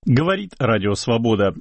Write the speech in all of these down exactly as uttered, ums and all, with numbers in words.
Говорит Радио Свобода.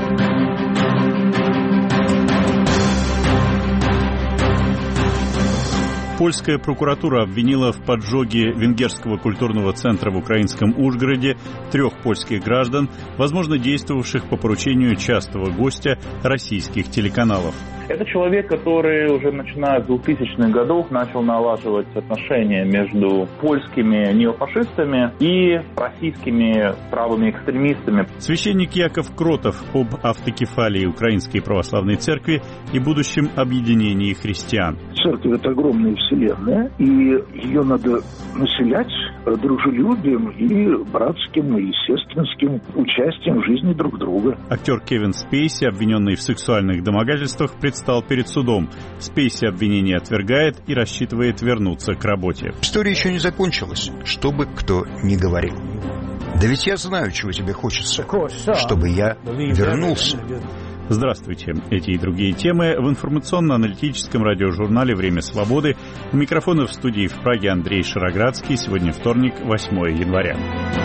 Польская прокуратура обвинила в поджоге Венгерского культурного центра в украинском Ужгороде трех польских граждан, возможно, действовавших по поручению частого гостя российских телеканалов. Это человек, который уже начиная с двухтысячных годов начал налаживать отношения между польскими неофашистами и российскими правыми экстремистами. Священник Яков Кротов об автокефалии Украинской Православной Церкви и будущем объединении христиан. Церковь – это огромная вселенная, и ее надо населять дружелюбием и братским, и сестринским участием в жизни друг друга. Актер Кевин Спейси, обвиненный в сексуальных домогательствах, предстал перед судом. Спейси обвинение отвергает и рассчитывает вернуться к работе. История еще не закончилась, что бы кто ни говорил. Да ведь я знаю, чего тебе хочется, чтобы я вернулся. Здравствуйте. Эти и другие темы в информационно-аналитическом радиожурнале «Время свободы». У микрофона в студии в Праге Андрей Шароградский. Сегодня вторник, восьмое января.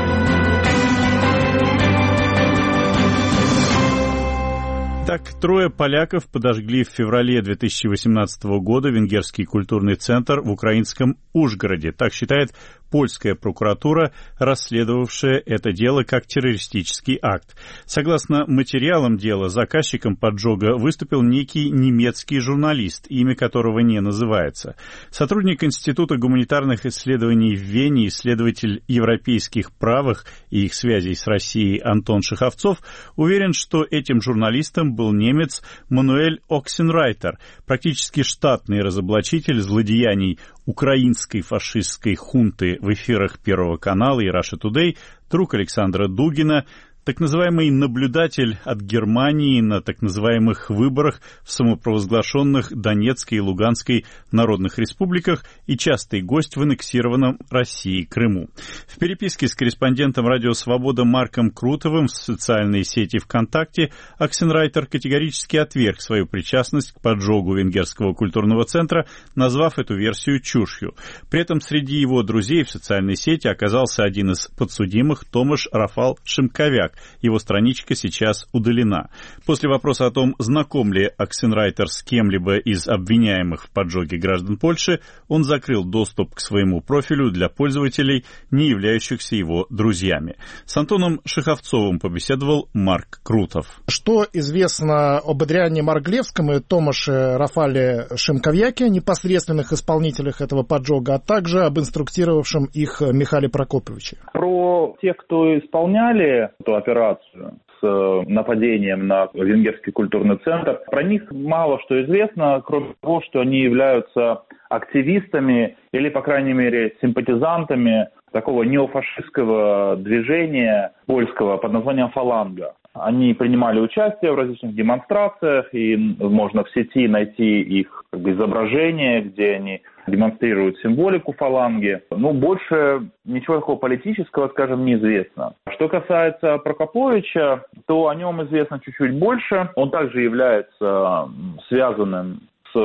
Так, трое поляков подожгли в феврале две тысячи восемнадцатого года Венгерский культурный центр в украинском Ужгороде. Так считает польская прокуратура, расследовавшая это дело как террористический акт. Согласно материалам дела, заказчиком поджога выступил некий немецкий журналист, имя которого не называется. Сотрудник Института гуманитарных исследований в Вене, исследователь европейских правых и их связей с Россией Антон Шеховцов, уверен, что этим журналистом был немец Мануэль Оксенрайтер, практически штатный разоблачитель злодеяний украинской фашистской хунты в эфирах Первого канала и Russia Today, друг Александра Дугина, так называемый наблюдатель от Германии на так называемых выборах в самопровозглашенных Донецкой и Луганской народных республиках и частый гость в аннексированном Россией Крыму. В переписке с корреспондентом «Радио Свобода» Марком Крутовым в социальной сети ВКонтакте Оксенрайтер категорически отверг свою причастность к поджогу Венгерского культурного центра, назвав эту версию чушью. При этом среди его друзей в социальной сети оказался один из подсудимых Томаш Рафал Шимковяк. Его страничка сейчас удалена. После вопроса о том, знаком ли Оксенрайтер с кем-либо из обвиняемых в поджоге граждан Польши, он закрыл доступ к своему профилю для пользователей, не являющихся его друзьями. С Антоном Шеховцовым побеседовал Марк Крутов. Что известно об Адриане Марглевском и Томаше Рафале Шимковяке, непосредственных исполнителях этого поджога, а также об инструктировавшем их Михаиле Прокоповиче? Про тех, кто исполняли эту операцию с нападением на Венгерский культурный центр, про них мало что известно, кроме того, что они являются активистами или, по крайней мере, симпатизантами такого неофашистского движения польского под названием «Фаланга». Они принимали участие в различных демонстрациях, и можно в сети найти их как бы изображения, где они демонстрируют символику фаланги. Но больше ничего такого политического, скажем, неизвестно. Что касается Прокоповича, то о нем известно чуть-чуть больше. Он также является связанным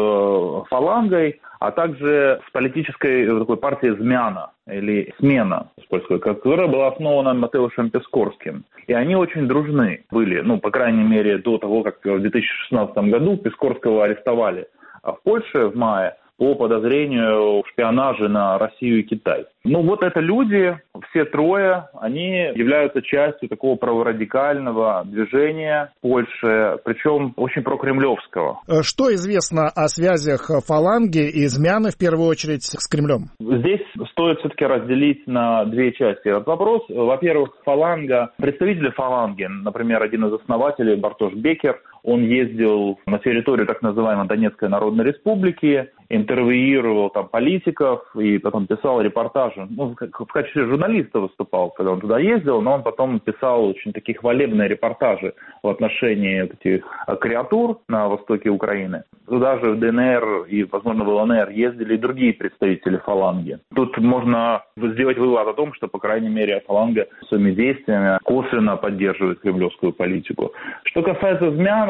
с фалангой, а также с политической такой партией «Змяна» или «Смена», которая была основана Матеушем Пискорским. И они очень дружны были, ну, по крайней мере, до того, как в две тысячи шестнадцатом году Пискорского арестовали в Польше в мае по подозрению в шпионаже на Россию и Китай. Ну вот это люди, все трое, они являются частью такого праворадикального движения в Польше, причем очень прокремлевского. Что известно о связях фаланги и Змяны, в первую очередь, с Кремлем? Здесь стоит все-таки разделить на две части этот вопрос. Во-первых, фаланга, представители фаланги, например, один из основателей Бартош Бекер, он ездил на территорию так называемой Донецкой Народной Республики, интервьюировал там политиков и потом писал репортажи. Ну, в качестве журналиста выступал, когда он туда ездил, но он потом писал очень такие хвалебные репортажи в отношении этих креатур на востоке Украины. Туда же в ДНР и, возможно, в ЛНР ездили и другие представители фаланги. Тут можно сделать вывод о том, что, по крайней мере, фаланга своими действиями косвенно поддерживает кремлевскую политику. Что касается Змяна,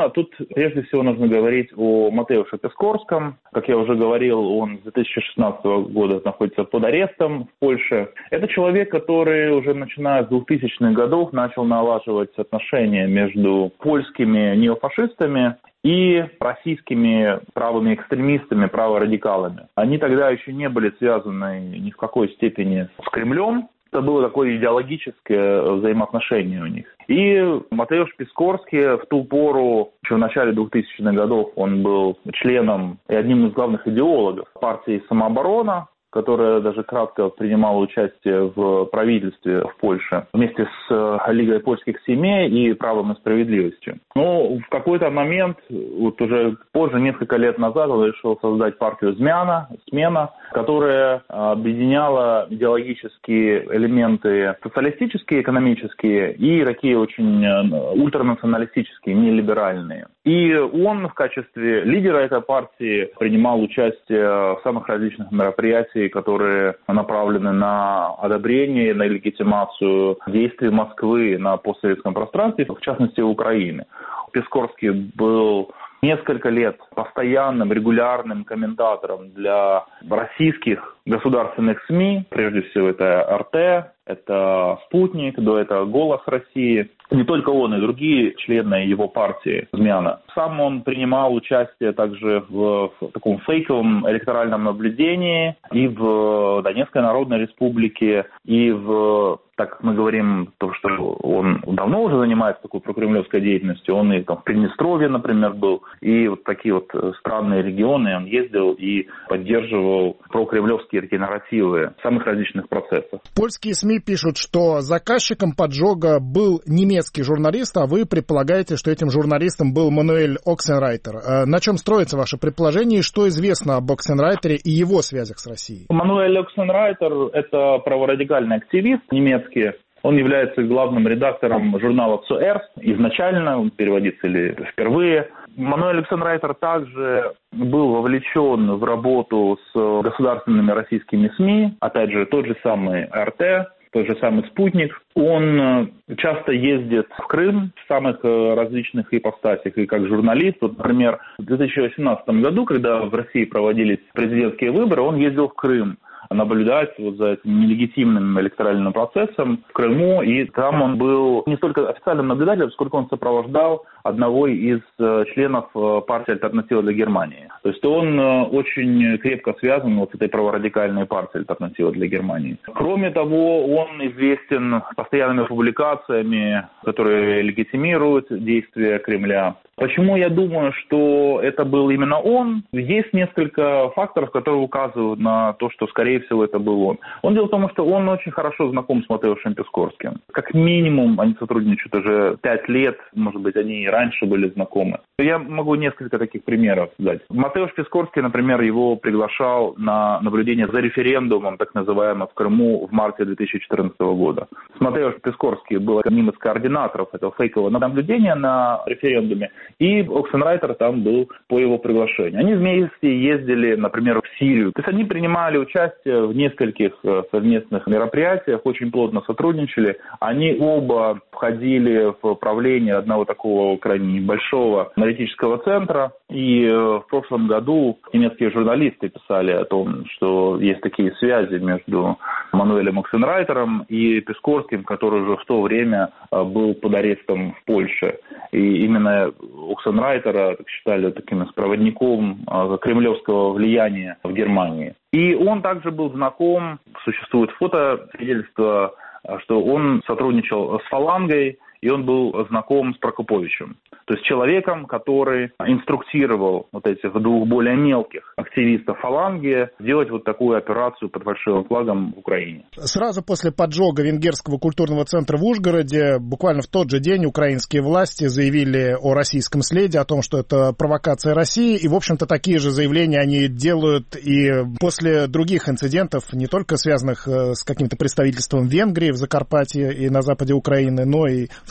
безусловно, тут прежде всего нужно говорить о Матеуше Пискорском. Как я уже говорил, он с две тысячи шестнадцатого года находится под арестом в Польше. Это человек, который уже начиная с двухтысячных годов начал налаживать отношения между польскими неофашистами и российскими правыми экстремистами, праворадикалами. Они тогда еще не были связаны ни в какой степени с Кремлем. Это было такое идеологическое взаимоотношение у них. И Матеуш Пискорский в ту пору, еще в начале двухтысячных годов, он был членом и одним из главных идеологов партии «Самооборона», которая даже кратко принимала участие в правительстве в Польше вместе с Лигой польских семей и «Правом и справедливостью». Но в какой-то момент, вот уже позже, несколько лет назад, он решил создать партию «Змяна», «Смена», которая объединяла идеологические элементы социалистические, экономические и такие очень ультранационалистические, нелиберальные. И он в качестве лидера этой партии принимал участие в самых различных мероприятиях, которые направлены на одобрение, на легитимацию действий Москвы на постсоветском пространстве, в частности Украины. Пискорский был несколько лет постоянным, регулярным комментатором для российских государственных СМИ, прежде всего это эр тэ, это «Спутник», до этого «Голос России». Не только он, и другие члены его партии «Змяна». Сам он принимал участие также в, в таком фейковом электоральном наблюдении и в Донецкой Народной Республике, и в, так как мы говорим, то, что он давно уже занимается такой прокремлевской деятельностью, он и там в Приднестровье, например, был, и вот такие вот странные регионы он ездил и поддерживал прокремлевские такие нарративы самых различных процессов. Польские СМИ пишут, что заказчиком поджога был немецкий журналист, а вы предполагаете, что этим журналистом был Мануэль Оксенрайтер. На чем строится ваше предположение и что известно об Оксенрайтере и его связях с Россией? Мануэль Оксенрайтер – это праворадикальный активист немецкий. Он является главным редактором журнала «Цуэрст». Изначально, он переводится или впервые. Мануэль Оксенрайтер также был вовлечен в работу с государственными российскими СМИ. Опять же, тот же самый эр тэ, тот же самый «Спутник». Он часто ездит в Крым в самых различных ипостасях и как журналист. Вот, например, в две тысячи восемнадцатом году, когда в России проводились президентские выборы, он ездил в Крым наблюдать вот за этим нелегитимным электоральным процессом в Крыму. И там он был не столько официальным наблюдателем, сколько он сопровождал одного из членов партии «Альтернатива для Германии». То есть он очень крепко связан вот с этой праворадикальной партией «Альтернатива для Германии». Кроме того, он известен постоянными публикациями, которые легитимируют действия Кремля. Почему я думаю, что это был именно он? Есть несколько факторов, которые указывают на то, что, скорее всего, это был он. Он дело в том, что он очень хорошо знаком с Матеушем Пискорским. Как минимум, они сотрудничают уже пять лет, может быть, они и раньше были знакомы. Я могу несколько таких примеров дать. Матеуш Пискорский, например, его приглашал на наблюдение за референдумом, так называемым, в Крыму в марте две тысячи четырнадцатого года. Матеуш Пискорский был одним из координаторов этого фейкового наблюдения на референдуме, и Оксенрайтер там был по его приглашению. Они вместе ездили, например, в Сирию. То есть они принимали участие в нескольких совместных мероприятиях, очень плотно сотрудничали. Они оба входили в правление одного такого крайне большого аналитического центра. И в прошлом году немецкие журналисты писали о том, что есть такие связи между Мануэлем Оксенрайтером и Пискорским, который уже в то время был под арестом в Польше. И именно Оксенрайтера считали таким проводником кремлевского влияния в Германии. И он также был знаком, существует фото, свидетельство, что он сотрудничал с фалангой, и он был знаком с Прокоповичем. То есть человеком, который инструктировал вот этих двух более мелких активистов фаланги делать вот такую операцию под фальшивым флагом в Украине. Сразу после поджога Венгерского культурного центра в Ужгороде, буквально в тот же день украинские власти заявили о российском следе, о том, что это провокация России. И, в общем-то, такие же заявления они делают и после других инцидентов, не только связанных с каким-то представительством Венгрии в Закарпатье и на западе Украины, но и в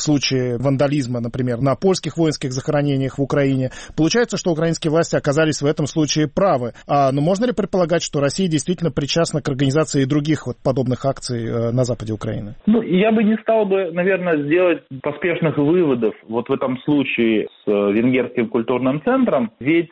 в случае вандализма, например, на польских воинских захоронениях в Украине. Получается, что украинские власти оказались в этом случае правы. А, но можно ли предполагать, что Россия действительно причастна к организации других вот подобных акций э, на западе Украины? Ну, я бы не стал бы, наверное, сделать поспешных выводов вот в этом случае с Венгерским культурным центром, ведь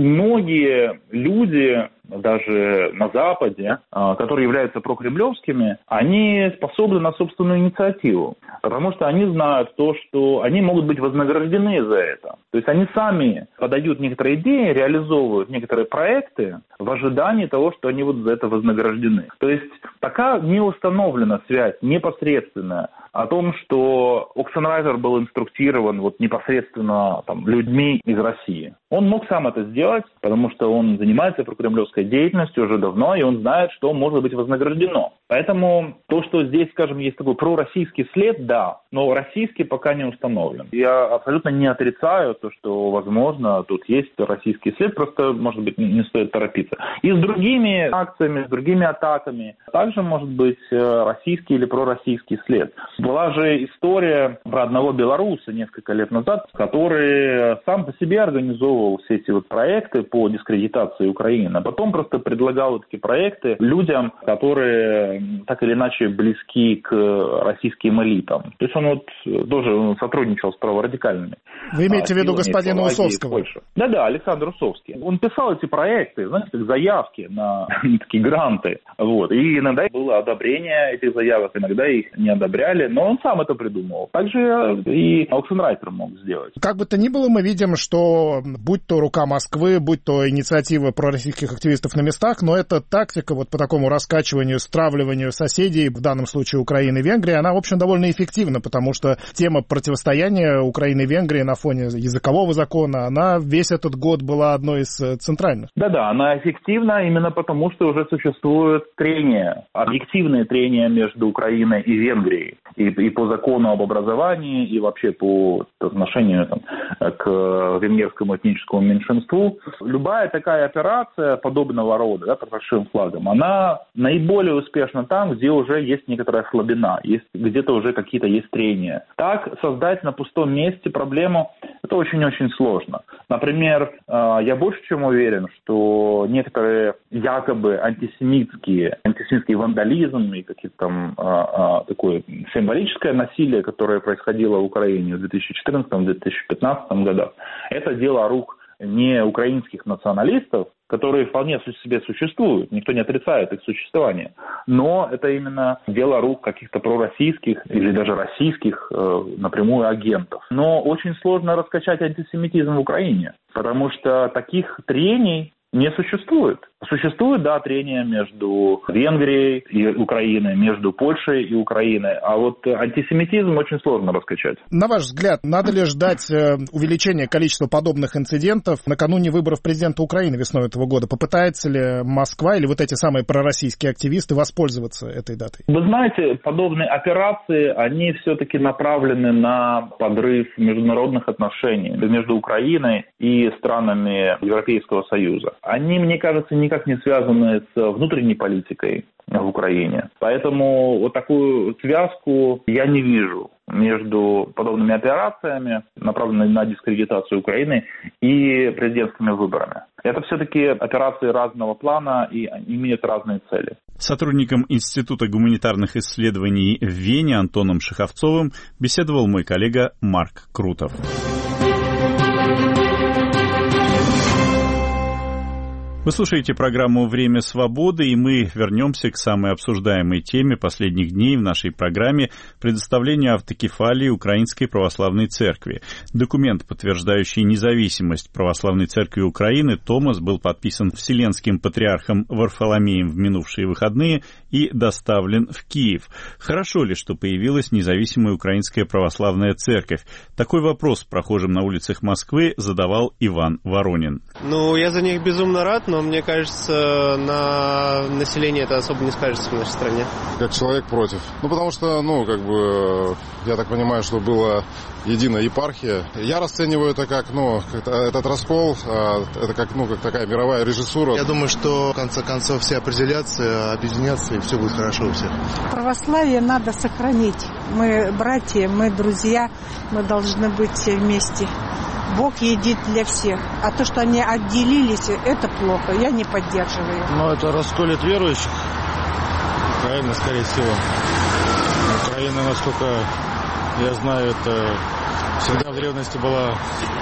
многие люди, даже на Западе, которые являются прокремлевскими, они способны на собственную инициативу, потому что они знают то, что они могут быть вознаграждены за это. То есть они сами подают некоторые идеи, реализовывают некоторые проекты в ожидании того, что они будут за это вознаграждены. То есть пока не установлена связь непосредственная о том, что Оксенрайтер был инструктирован вот непосредственно там, людьми из России. Он мог сам это сделать, потому что он занимается прокремлевской деятельностью уже давно, и он знает, что может быть вознаграждено. Поэтому то, что здесь, скажем, есть такой пророссийский след, да, но российский пока не установлен. Я абсолютно не отрицаю то, что, возможно, тут есть российский след, просто, может быть, не стоит торопиться. И с другими акциями, с другими атаками также может быть российский или пророссийский след. Была же история про одного белоруса несколько лет назад, который сам по себе организовывал все эти вот проекты по дискредитации Украины, а потом просто предлагал такие проекты людям, которые так или иначе близки к российским элитам. То есть он вот тоже сотрудничал с праворадикальными. Вы имеете в виду господина Усовского? Да-да, Александр Усовский. Он писал эти проекты, знаете, как заявки на такие гранты. Вот. И иногда было одобрение этих заявок, иногда их не одобряли, но он сам это придумывал. Также и Оксенрайтер мог сделать. Как бы то ни было, мы видим, что будь то рука Москвы, будь то инициатива пророссийских активистов на местах, но эта тактика вот по такому раскачиванию, стравливанию соседей, в данном случае Украины и Венгрии, она, в общем, довольно эффективна, потому что тема противостояния Украины и Венгрии на фоне языкового закона, она весь этот год была одной из центральных. Да-да, она эффективна именно потому, что уже существует трение, объективное трение между Украиной и Венгрией. И, и по закону об образовании, и вообще по отношению там, к венгерскому этническому меньшинству. Любая такая операция подобного рода, да, под большим флагом, она наиболее успешна там, где уже есть некоторая слабина, есть, где-то уже какие-то есть трения. Так создать на пустом месте проблему, это очень-очень сложно. Например, я больше чем уверен, что некоторые якобы антисемитские, антисемитский вандализм и какие-то там такое символическое насилие, которое происходило в Украине в две тысячи четырнадцатом - две тысячи пятнадцатом годах, это дело рук не украинских националистов, которые вполне себе существуют, никто не отрицает их существование, но это именно дело рук каких-то пророссийских или даже российских э, напрямую агентов. Но очень сложно раскачать антисемитизм в Украине, потому что таких трений не существует. Существует, да, трение между Венгрией и Украиной, между Польшей и Украиной, а вот антисемитизм очень сложно раскачать. На ваш взгляд, надо ли ждать увеличения количества подобных инцидентов накануне выборов президента Украины весной этого года? Попытается ли Москва или вот эти самые пророссийские активисты воспользоваться этой датой? Вы знаете, подобные операции, они все-таки направлены на подрыв международных отношений между Украиной и странами Европейского Союза. Они, мне кажется, никак не связаны с внутренней политикой в Украине. Поэтому вот такую связку я не вижу между подобными операциями, направленными на дискредитацию Украины, и президентскими выборами. Это все-таки операции разного плана и имеют разные цели. С сотрудником Института гуманитарных исследований в Вене Антоном Шеховцовым беседовал мой коллега Марк Крутов. Вы слушаете программу «Время свободы», и мы вернемся к самой обсуждаемой теме последних дней в нашей программе – предоставлению автокефалии Украинской Православной Церкви. Документ, подтверждающий независимость Православной Церкви Украины, Томос, был подписан Вселенским патриархом Варфоломеем в минувшие выходные и доставлен в Киев. Хорошо ли, что появилась независимая Украинская Православная Церковь? Такой вопрос прохожим на улицах Москвы задавал Иван Воронин. Ну, я за них безумно рад, но но мне кажется, на население это особо не скажется в нашей стране. Как человек против. Ну, потому что, ну, как бы, я так понимаю, что была единая епархия. Я расцениваю это как, ну, этот раскол, это как, ну, как такая мировая режиссура. Я думаю, что в конце концов все определятся, объединятся, и все будет хорошо у всех. Православие надо сохранить. Мы братья, мы друзья, мы должны быть все вместе. Бог едит для всех. А то, что они отделились, это плохо. Я не поддерживаю. Ну, это расколет верующих. Правильно, скорее всего. Украина, насколько я знаю, это всегда в древности была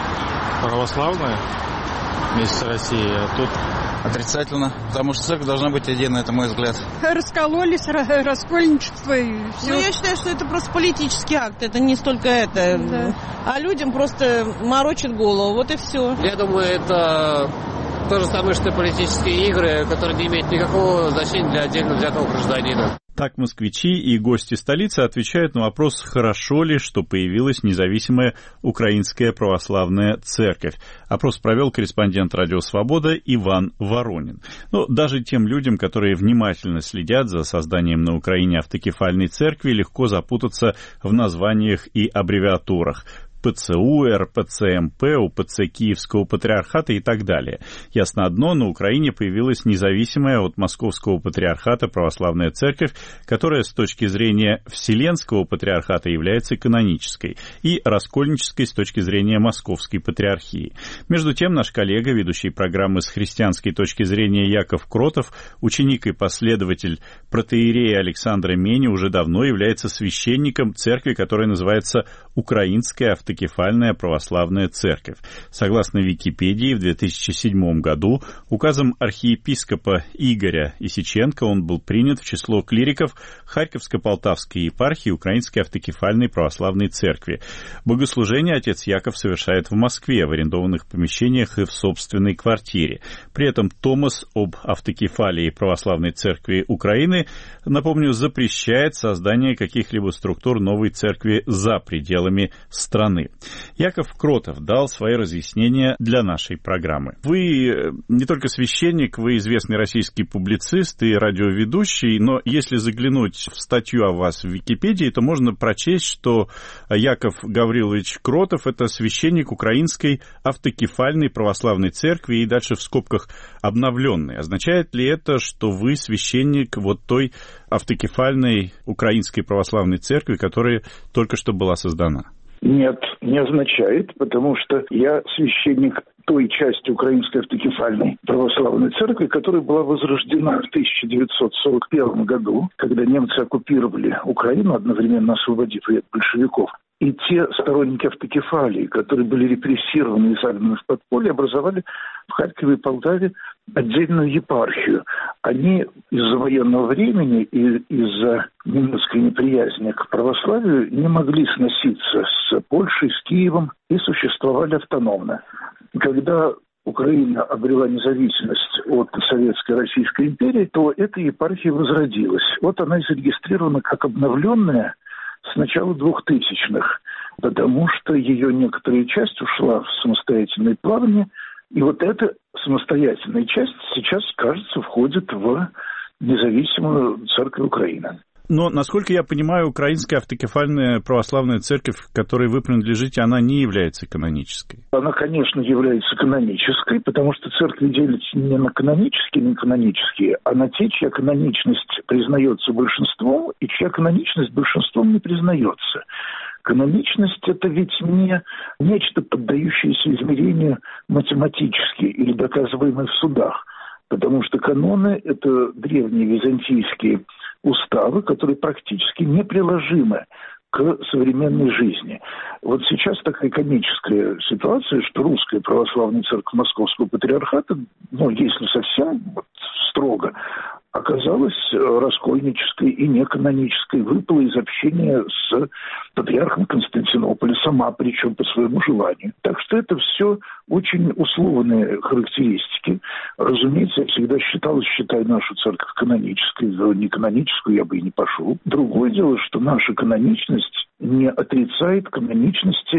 православная вместе с Россией, а тут... Отрицательно, потому что церковь должна быть единой, это мой взгляд. Раскололись, раскольничество и все. Ну, я считаю, что это просто политический акт, это не столько это, да. А людям просто морочат голову, вот и все. Я думаю, это то же самое, что и политические игры, которые не имеют никакого значения для отдельно взятого гражданина. Так москвичи и гости столицы отвечают на вопрос, хорошо ли, что появилась независимая Украинская Православная Церковь. Опрос провел корреспондент «Радио Свобода» Иван Воронин. Но даже тем людям, которые внимательно следят за созданием на Украине автокефальной церкви, легко запутаться в названиях и аббревиатурах. ПЦУ, РПЦМП, УПЦ Киевского Патриархата и так далее. Ясно одно, на Украине появилась независимая от Московского Патриархата Православная Церковь, которая с точки зрения Вселенского Патриархата является канонической, и раскольнической с точки зрения Московской Патриархии. Между тем, наш коллега, ведущий программы с христианской точки зрения Яков Кротов, ученик и последователь протоиерея Александра Мени, уже давно является священником церкви, которая называется Украинская автокефальная православная церковь. Согласно Википедии, в две тысячи седьмом году указом архиепископа Игоря Исиченко он был принят в число клириков Харьковско-Полтавской епархии Украинской автокефальной православной церкви. Богослужение отец Яков совершает в Москве, в арендованных помещениях и в собственной квартире. При этом Томос об автокефалии православной церкви Украины, напомню, запрещает создание каких-либо структур новой церкви за пределами страны. Яков Кротов дал свои разъяснения для нашей программы. Вы не только священник, вы известный российский публицист и радиоведущий, но если заглянуть в статью о вас в Википедии, то можно прочесть, что Яков Гаврилович Кротов – это священник Украинской автокефальной православной церкви и дальше в скобках обновленной. Означает ли это, что вы священник вот той автокефальной Украинской православной церкви, которая только что была создана? Нет, не означает, потому что я священник той части Украинской автокефальной православной церкви, которая была возрождена в тысяча девятьсот сорок первом году, когда немцы оккупировали Украину, одновременно освободив ее от большевиков. И те сторонники автокефалии, которые были репрессированы и загнаны в подполье, образовали в Харькове и Полтаве отдельную епархию. Они из-за военного времени и из-за немецкой неприязни к православию не могли сноситься с Польшей, с Киевом и существовали автономно. Когда Украина обрела независимость от Советской Российской империи, то эта епархия возродилась. Вот она и зарегистрирована как обновленная с начала двухтысячных, потому что ее некоторая часть ушла в самостоятельное плавание, и вот эта самостоятельная часть сейчас, кажется, входит в независимую церковь Украины. Но, насколько я понимаю, Украинская автокефальная православная церковь, к которой вы принадлежите, она не является канонической. Она, конечно, является канонической, потому что церкви делятся не на канонические, не канонические, а на те, чья каноничность признается большинством, и чья каноничность большинством не признается. Каноничность – это ведь не нечто, поддающееся измерению математически или доказываемое в судах, потому что каноны – это древние византийские уставы, которые практически неприложимы к современной жизни. Вот сейчас такая комическая ситуация, что Русская Православная Церковь Московского Патриархата, ну, если совсем вот, строго, оказалась раскольнической и неканонической, выпала из общения с патриархом Константинополя, сама причем по своему желанию. Так что это все очень условные характеристики. Разумеется, я всегда считал и считаю нашу церковь канонической, за неканоническую я бы и не пошел. Другое дело, что наша каноничность не отрицает каноничности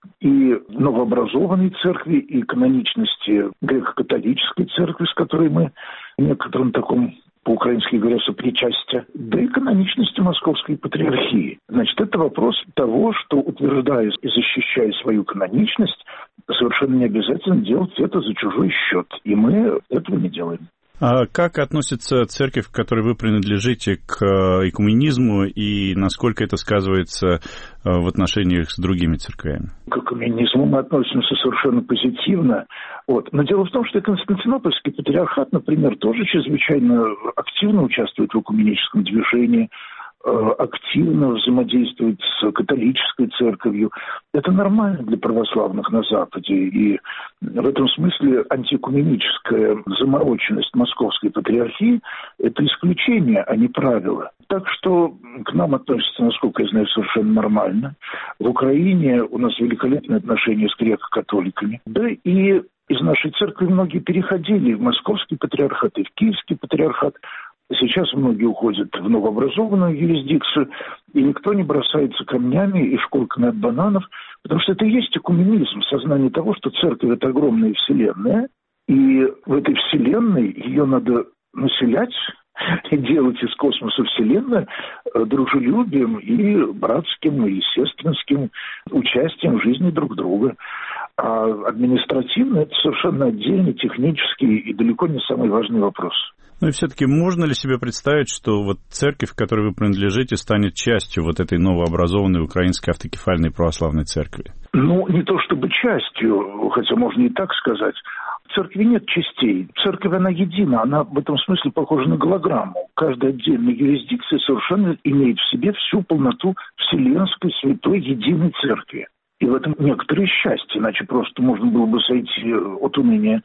и новообразованной церкви, и каноничности греко-католической церкви, с которой мы в некотором таком, по-украински говоря, сопричастие, да и каноничности Московской патриархии. Значит, это вопрос того, что, утверждая и защищая свою каноничность, совершенно не обязательно делать это за чужой счет. И мы этого не делаем. А как относится церковь, к которой вы принадлежите, к экуменизму, и насколько это сказывается в отношениях с другими церквями? К экуменизму мы относимся совершенно позитивно. Вот. Но дело в том, что Константинопольский патриархат, например, тоже чрезвычайно активно участвует в экуменическом движении, активно взаимодействует с католической церковью. Это нормально для православных на Западе. И в этом смысле антиэкуменическая замороченность Московской патриархии – это исключение, а не правило. Так что к нам относятся, насколько я знаю, совершенно нормально. В Украине у нас великолепные отношения с греко-католиками. Да и из нашей церкви многие переходили в Московский патриархат и в Киевский патриархат. Сейчас многие уходят в новообразованную юрисдикцию, и никто не бросается камнями и шкурками от бананов, потому что это и есть экуменизм, сознание того, что церковь – это огромная вселенная, и в этой вселенной ее надо населять и делать из космоса вселенную дружелюбием и братским, и сестринским участием в жизни друг друга. А административно это совершенно отдельный, технический и далеко не самый важный вопрос. Ну и все-таки можно ли себе представить, что вот церковь, к которой вы принадлежите, станет частью вот этой новообразованной украинской автокефальной православной церкви? Ну, не то чтобы частью, хотя можно и так сказать. В церкви нет частей. Церковь, она едина, она в этом смысле похожа на голограмму. Каждая отдельная юрисдикция совершенно имеет в себе всю полноту вселенской, святой, единой церкви. И в этом некоторое счастье, иначе просто можно было бы сойти от уныния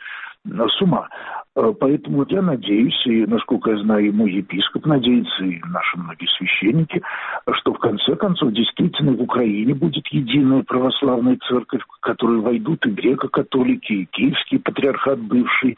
с ума. Поэтому я надеюсь, и, насколько я знаю, и мой епископ надеется, и наши многие священники, что в конце концов действительно в Украине будет единая православная церковь, в которую войдут и греко-католики, и киевский патриархат бывший,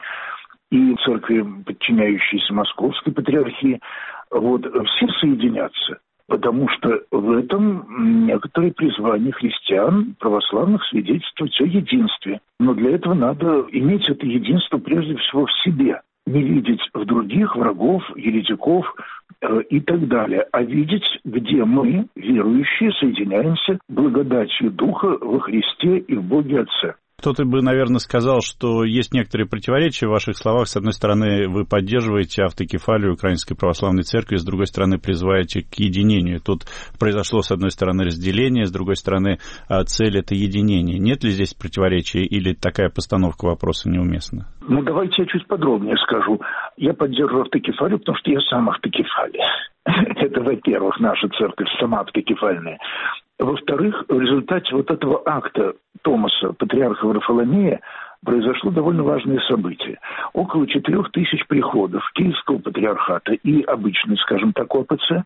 и церкви, подчиняющиеся Московской патриархии. Вот, все соединятся. Потому что в этом некоторые призвания христиан, православных, свидетельствуют о единстве. Но для этого надо иметь это единство прежде всего в себе. Не видеть в других врагов, еретиков э, и так далее, а видеть, где мы, верующие, соединяемся благодатью Духа во Христе и в Боге Отце. Кто-то бы, наверное, сказал, что есть некоторые противоречия в ваших словах. С одной стороны, вы поддерживаете автокефалию Украинской Православной Церкви, с другой стороны, призываете к единению. Тут произошло, с одной стороны, разделение, с другой стороны, цель – это единение. Нет ли здесь противоречия или такая постановка вопроса неуместна? Ну, давайте я чуть подробнее скажу. Я поддерживаю автокефалию, потому что я сам автокефалия. Это, во-первых, наша церковь сама автокефальная. Во-вторых, в результате вот этого акта Томаса, патриарха Варфоломея, произошло довольно важное событие. Около четырех тысяч приходов Киевского патриархата и обычной, скажем так, ОПЦ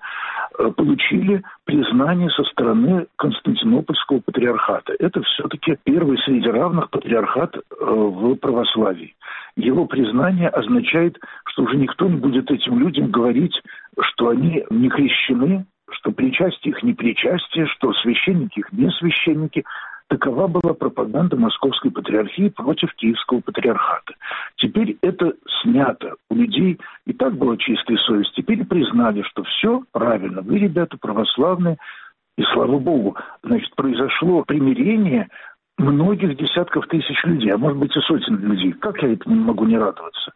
получили признание со стороны Константинопольского патриархата. Это все-таки первый среди равных патриархат в православии. Его признание означает, что уже никто не будет этим людям говорить, что они не крещены, что причастие их не причастие, что священники их не священники. Такова была пропаганда Московской патриархии против Киевского патриархата. Теперь это снято. У людей и так была чистая совесть. Теперь признали, что все правильно. Вы, ребята, православные. И слава Богу, значит, произошло примирение многих десятков тысяч людей, а может быть и сотен людей. Как я этому не могу не радоваться?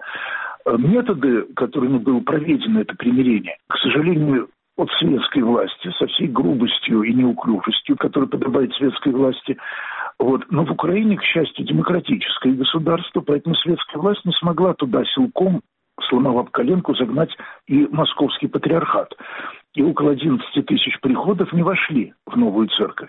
Методы, которыми было проведено это примирение, к сожалению, от светской власти, со всей грубостью и неуклюжестью, которая подобает светской власти. Вот. Но в Украине, к счастью, демократическое государство, поэтому светская власть не смогла туда силком, сломав об коленку, загнать и московский патриархат. И около одиннадцати тысяч приходов не вошли в новую церковь.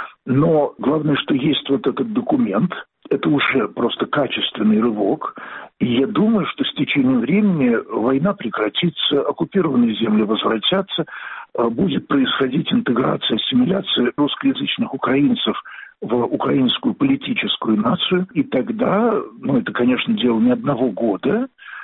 Но главное, что есть вот этот документ, это уже просто качественный рывок. И я думаю, что с течением времени война прекратится, оккупированные земли возвратятся, будет происходить интеграция, ассимиляция русскоязычных украинцев в украинскую политическую нацию. И тогда, ну это, конечно, дело не одного года,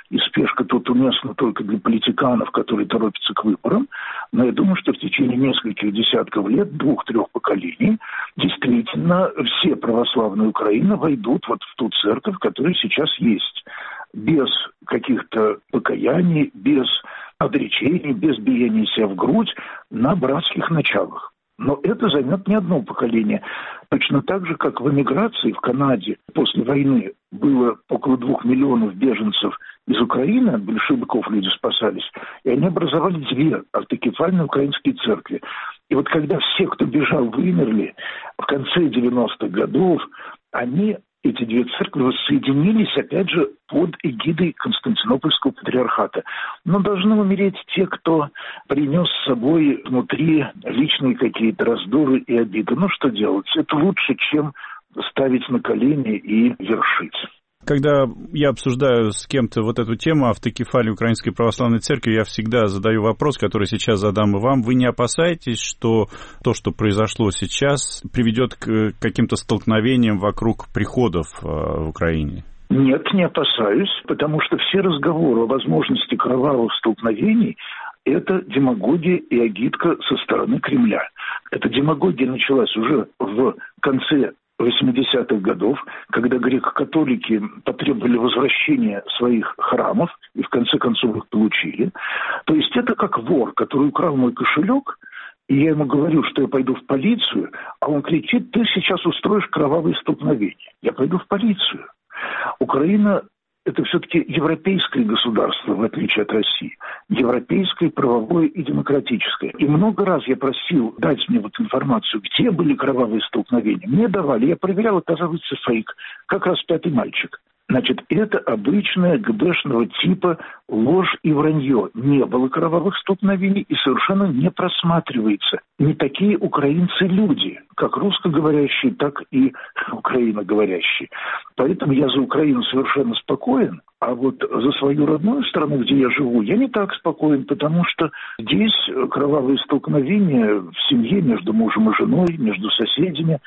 и спешка тут уместна только для политиканов, которые торопятся к выборам. Но я думаю, что в течение нескольких десятков лет, двух-трех поколений, действительно все православные Украины войдут вот в ту церковь, которая сейчас есть. Без каких-то покаяний, без отречений, без биения себя в грудь, на братских началах. Но это займет не одно поколение. Точно так же, как в эмиграции в Канаде после войны было около двух миллионов беженцев из Украины, от большевиков люди спасались, и они образовали две автокефальные украинские церкви. И вот когда все, кто бежал, вымерли, в конце девяностых годов, они, эти две церкви, воссоединились, опять же, под эгидой Константинопольского патриархата. Но должны умереть те, кто принес с собой внутри личные какие-то раздоры и обиды. Ну, что делать? Это лучше, чем ставить на колени и вершить. Когда я обсуждаю с кем-то вот эту тему автокефалии Украинской Православной Церкви, я всегда задаю вопрос, который сейчас задам и вам. Вы не опасаетесь, что то, что произошло сейчас, приведет к каким-то столкновениям вокруг приходов в Украине? Нет, не опасаюсь, потому что все разговоры о возможности кровавых столкновений – это демагогия и агитка со стороны Кремля. Эта демагогия началась уже в конце восьмидесятых годов, когда греко-католики потребовали возвращения своих храмов и в конце концов их получили. То есть это как вор, который украл мой кошелек, и я ему говорю, что я пойду в полицию, а он кричит: ты сейчас устроишь кровавые столкновения. Я пойду в полицию. Украина – это все-таки европейское государство, в отличие от России. Европейское, правовое и демократическое. И много раз я просил дать мне вот информацию, где были кровавые столкновения. Мне давали, я проверял, оказывается, фейк. Как раз пятый мальчик. Значит, это обычная ГБшного типа ложь и вранье. Не было кровавых столкновений и совершенно не просматривается. Не такие украинцы люди, как русскоговорящие, так и украиноговорящие. Поэтому я за Украину совершенно спокоен, а вот за свою родную страну, где я живу, я не так спокоен, потому что здесь кровавые столкновения в семье между мужем и женой, между соседями,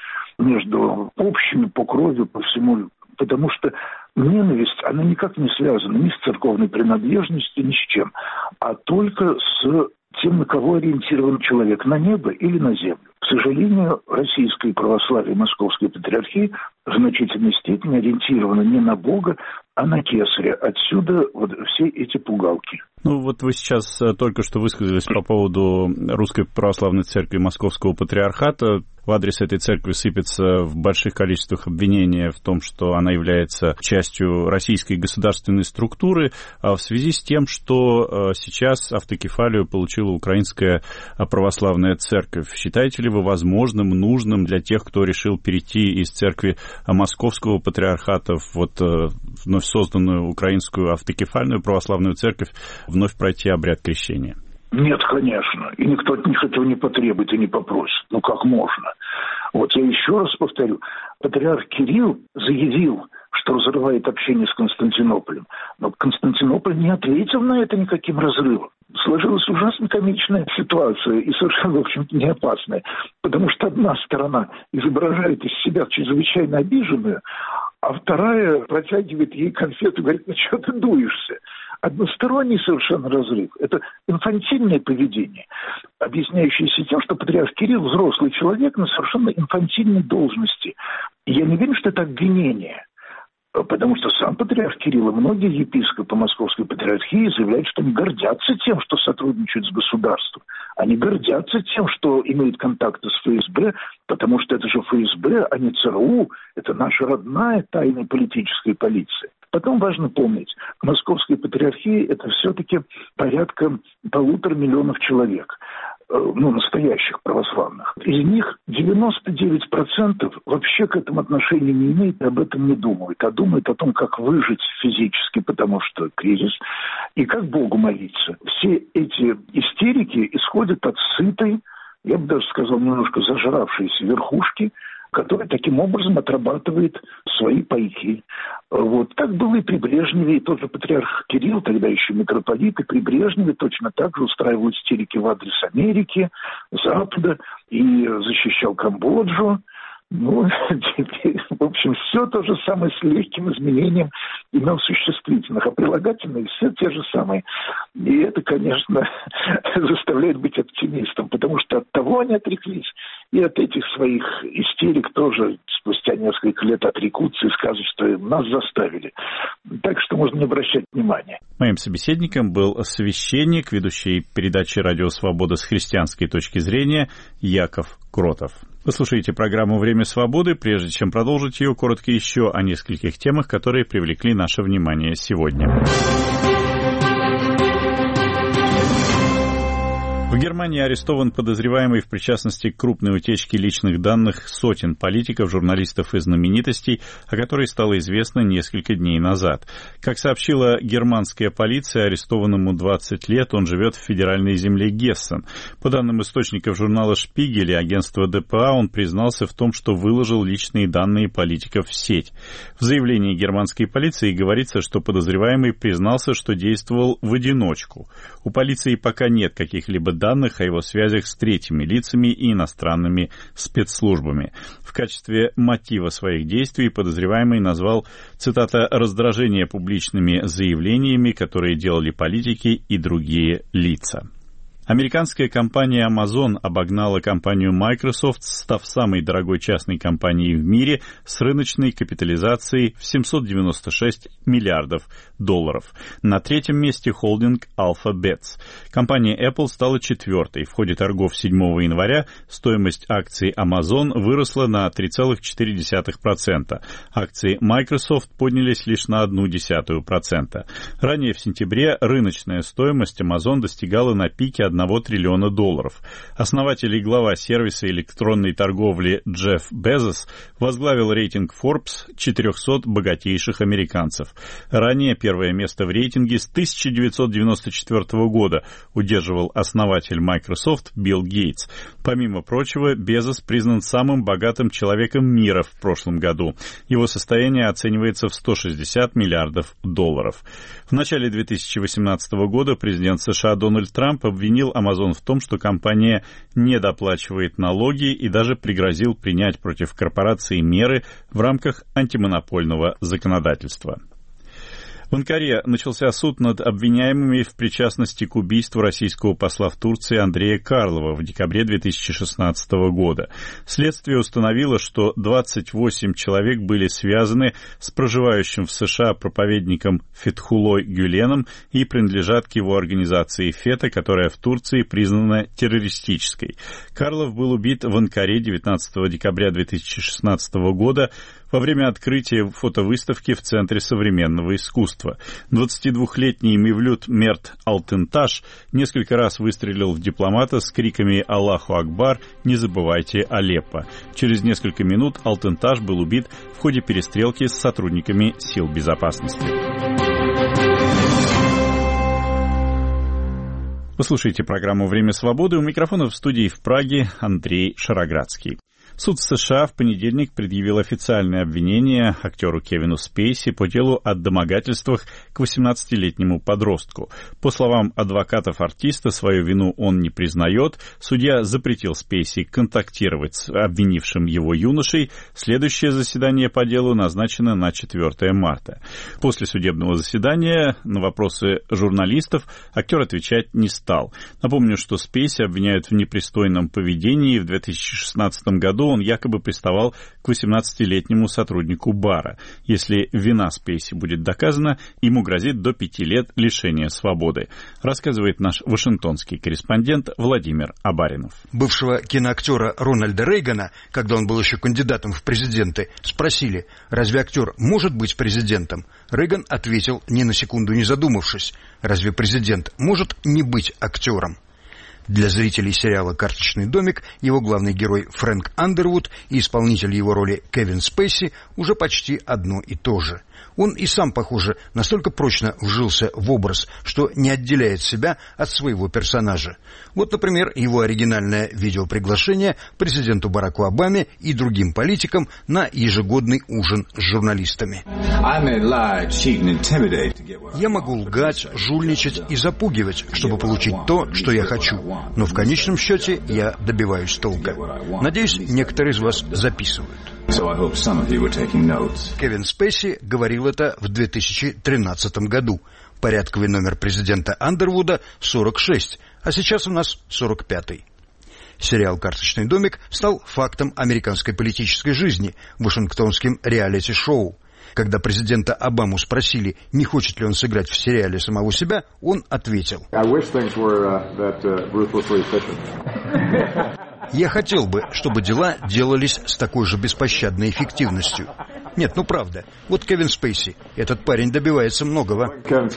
между общими по крови, по всему. Потому что ненависть, она никак не связана ни с церковной принадлежностью, ни с чем, а только с тем, на кого ориентирован человек, на небо или на землю. К сожалению, российское православие Московской Патриархии в значительной степени ориентировано не на Бога, а на кесаря. Отсюда вот все эти пугалки. Ну вот вы сейчас только что высказались по поводу Русской Православной Церкви Московского Патриархата. В адрес этой церкви сыпется в больших количествах обвинения в том, что она является частью российской государственной структуры, в связи с тем, что сейчас автокефалию получила Украинская Православная Церковь. Считаете ли вы возможным, нужным для тех, кто решил перейти из церкви Московского Патриархата в вот вновь созданную Украинскую Автокефальную Православную Церковь, вновь пройти обряд крещения? Нет, конечно. И никто от них этого не потребует и не попросит. Ну, как можно? Вот я еще раз повторю. Патриарх Кирилл заявил, что разрывает общение с Константинополем. Но Константинополь не ответил на это никаким разрывом. Сложилась ужасно комичная ситуация и совершенно, в общем-то, не опасная. Потому что одна сторона изображает из себя чрезвычайно обиженную, а вторая протягивает ей конфету и говорит: ну что ты дуешься? Односторонний совершенно разрыв. Это инфантильное поведение, объясняющееся тем, что патриарх Кирилл взрослый человек на совершенно инфантильной должности. И я не верю, что это обвинение. Потому что сам патриарх Кирилл и многие епископы Московской Патриархии заявляют, что они гордятся тем, что сотрудничают с государством. Они гордятся тем, что имеют контакты с ФСБ, потому что это же ФСБ, а не ЦРУ. Это наша родная тайная политическая полиция. Потом важно помнить, Московская Патриархия – это все-таки порядка полутора миллионов человек, ну, настоящих православных. Из них девяносто девять процентов вообще к этому отношения не имеют и об этом не думают, а думают о том, как выжить физически, потому что кризис, и как Богу молиться. Все эти истерики исходят от сытой, я бы даже сказал, немножко зажравшейся верхушки, который таким образом отрабатывает свои пайки. Вот. Так было и при Брежневе, и тот же патриарх Кирилл, тогда еще митрополит, и при Брежневе точно так же устраивал истерики в адрес Америки, Запада, и защищал Камбоджу. Ну, теперь, в общем, все то же самое с легким изменением имен существительных, а прилагательные все те же самые. И это, конечно, заставляет быть оптимистом, потому что от того они отреклись, и от этих своих истерик тоже спустя несколько лет отрекутся и скажут, что нас заставили. Так что можно не обращать внимания. Моим собеседником был священник, ведущий передачи «Радио Свобода» с христианской точки зрения Яков Кротов. Вы слушаете программу «Время свободы». Прежде чем продолжить ее, коротко еще о нескольких темах, которые привлекли наше внимание сегодня. В Германии арестован подозреваемый в причастности к крупной утечке личных данных сотен политиков, журналистов и знаменитостей, о которой стало известно несколько дней назад. Как сообщила германская полиция, арестованному двадцать лет, он живет в федеральной земле Гессен. По данным источников журнала «Шпигель» и агентства дэ пэ а, он признался в том, что выложил личные данные политиков в сеть. В заявлении германской полиции говорится, что подозреваемый признался, что действовал в одиночку. У полиции пока нет каких-либо данных о его связях с третьими лицами и иностранными спецслужбами. В качестве мотива своих действий подозреваемый назвал, цитата, «раздражение публичными заявлениями, которые делали политики и другие лица». Американская компания Amazon обогнала компанию Microsoft, став самой дорогой частной компанией в мире с рыночной капитализацией в семьсот девяносто шесть миллиардов долларов. На третьем месте холдинг Alphabet. Компания Apple стала четвертой. В ходе торгов седьмого января стоимость акций Amazon выросла на три целых четыре десятых процента. Акции Microsoft поднялись лишь на ноль целых одна десятая процента. Ранее в сентябре рыночная стоимость Amazon достигала на пике одного триллиона долларов. Основатель и глава сервиса электронной торговли Джефф Безос возглавил рейтинг Forbes четырехсот богатейших американцев. Ранее первое место в рейтинге с тысяча девятьсот девяносто четвёртого года удерживал основатель Microsoft Билл Гейтс. Помимо прочего, Безос признан самым богатым человеком мира в прошлом году. Его состояние оценивается в сто шестьдесят миллиардов долларов. В начале две тысячи восемнадцатого года президент США Дональд Трамп обвинил Amazon в том, что компания не доплачивает налоги и даже пригрозил принять против корпорации меры в рамках антимонопольного законодательства. В Анкаре начался суд над обвиняемыми в причастности к убийству российского посла в Турции Андрея Карлова в декабре две тысячи шестнадцатого года. Следствие установило, что двадцать восемь человек были связаны с проживающим в США проповедником Фетхулой Гюленом и принадлежат к его организации ФЕТА, которая в Турции признана террористической. Карлов был убит в Анкаре девятнадцатого декабря две тысячи шестнадцатого года во время открытия фотовыставки в Центре современного искусства. двадцатидвухлетний Мевлют Мерт Алтенташ несколько раз выстрелил в дипломата с криками «Аллаху Акбар! Не забывайте Алеппо!». Через несколько минут Алтенташ был убит в ходе перестрелки с сотрудниками сил безопасности. Вы слушаете программу «Время свободы». У микрофона в студии в Праге Андрей Шароградский. Суд США в понедельник предъявил официальное обвинение актеру Кевину Спейси по делу о домогательствах к восемнадцатилетнему подростку. По словам адвокатов артиста, свою вину он не признает. Судья запретил Спейси контактировать с обвинившим его юношей. Следующее заседание по делу назначено на четвёртое марта. После судебного заседания на вопросы журналистов актер отвечать не стал. Напомню, что Спейси обвиняют в непристойном поведении. В две тысячи шестнадцатом году он якобы приставал к восемнадцатилетнему сотруднику бара. Если вина Спейси будет доказана, ему грозит до пяти лет лишения свободы, рассказывает наш вашингтонский корреспондент Владимир Абаринов. Бывшего киноактера Рональда Рейгана, когда он был еще кандидатом в президенты, спросили, разве актер может быть президентом? Рейган ответил, ни на секунду не задумавшись, разве президент может не быть актером? Для зрителей сериала «Карточный домик» его главный герой Фрэнк Андервуд и исполнитель его роли Кевин Спейси уже почти одно и то же. Он и сам, похоже, настолько прочно вжился в образ, что не отделяет себя от своего персонажа. Вот, например, его оригинальное видеоприглашение президенту Бараку Обаме и другим политикам на ежегодный ужин с журналистами. Я могу лгать, жульничать и запугивать, чтобы получить то, что я хочу. Но в конечном счете я добиваюсь толка. Надеюсь, некоторые из вас записывают. Кевин Спейси говорил это в две тысячи тринадцатом году. Порядковый номер президента Андервуда сорок шесть, а сейчас у нас сорок пятый. Сериал «Карточный домик» стал фактом американской политической жизни, вашингтонским реалити-шоу. Когда президента Обаму спросили, не хочет ли он сыграть в сериале самого себя, он ответил: «Я хотел бы, чтобы дела делались с такой же беспощадной эффективностью». Нет, ну правда. Вот Кевин Спейси. Этот парень добивается многого.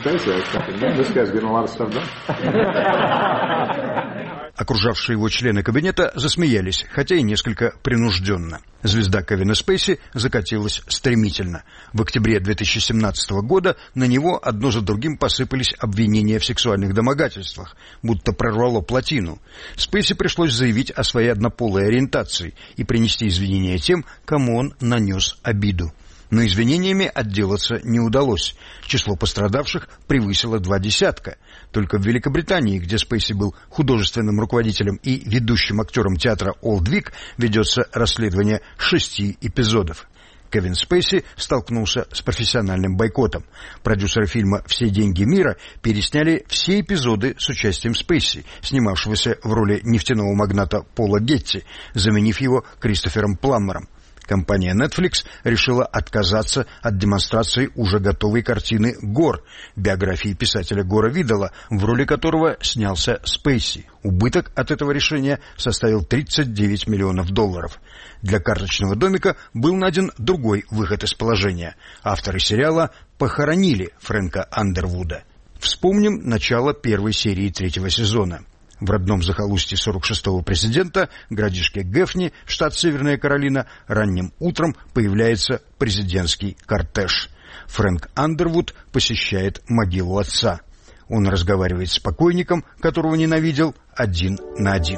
Окружавшие его члены кабинета засмеялись, хотя и несколько принужденно. Звезда Кевина Спейси закатилась стремительно. В октябре две тысячи семнадцатого года на него одно за другим посыпались обвинения в сексуальных домогательствах, будто прорвало плотину. Спейси пришлось заявить о своей однополой ориентации и принести извинения тем, кому он нанес обиду. Но извинениями отделаться не удалось. Число пострадавших превысило два десятка. Только в Великобритании, где Спейси был художественным руководителем и ведущим актером театра Олд Вик, ведется расследование шести эпизодов. Кевин Спейси столкнулся с профессиональным бойкотом. Продюсеры фильма «Все деньги мира» пересняли все эпизоды с участием Спейси, снимавшегося в роли нефтяного магната Пола Гетти, заменив его Кристофером Пламмером. Компания Netflix решила отказаться от демонстрации уже готовой картины «Гор», биографии писателя Гора Видала, в роли которого снялся Спейси. Убыток от этого решения составил тридцать девять миллионов долларов. Для «Карточного домика» был найден другой выход из положения. Авторы сериала похоронили Фрэнка Андервуда. Вспомним начало первой серии третьего сезона. В родном захолустье сорок шестого президента, городишке Гэфни, штат Северная Каролина, ранним утром появляется президентский кортеж. Фрэнк Андервуд посещает могилу отца. Он разговаривает с покойником, которого ненавидел, один на один.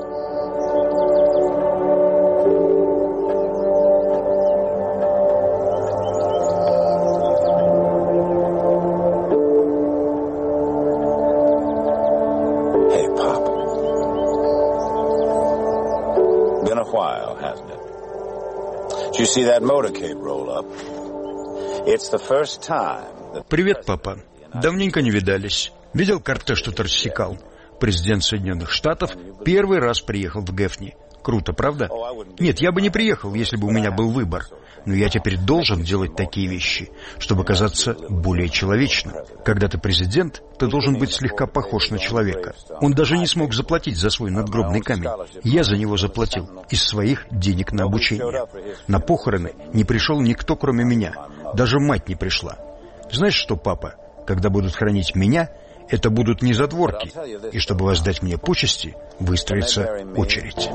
Привет, папа. Давненько не видались. Видел кортеж, что-то рассекал? Президент Соединенных Штатов первый раз приехал в Гэфни. Круто, правда? Нет, я бы не приехал, если бы у меня был выбор. Но я теперь должен делать такие вещи, чтобы казаться более человечным. Когда ты президент, ты должен быть слегка похож на человека. Он даже не смог заплатить за свой надгробный камень. Я за него заплатил из своих денег на обучение. На похороны не пришел никто, кроме меня. Даже мать не пришла. Знаешь что, папа, когда будут хоронить меня, это будут не задворки. И чтобы воздать мне почести, выстроится очередь.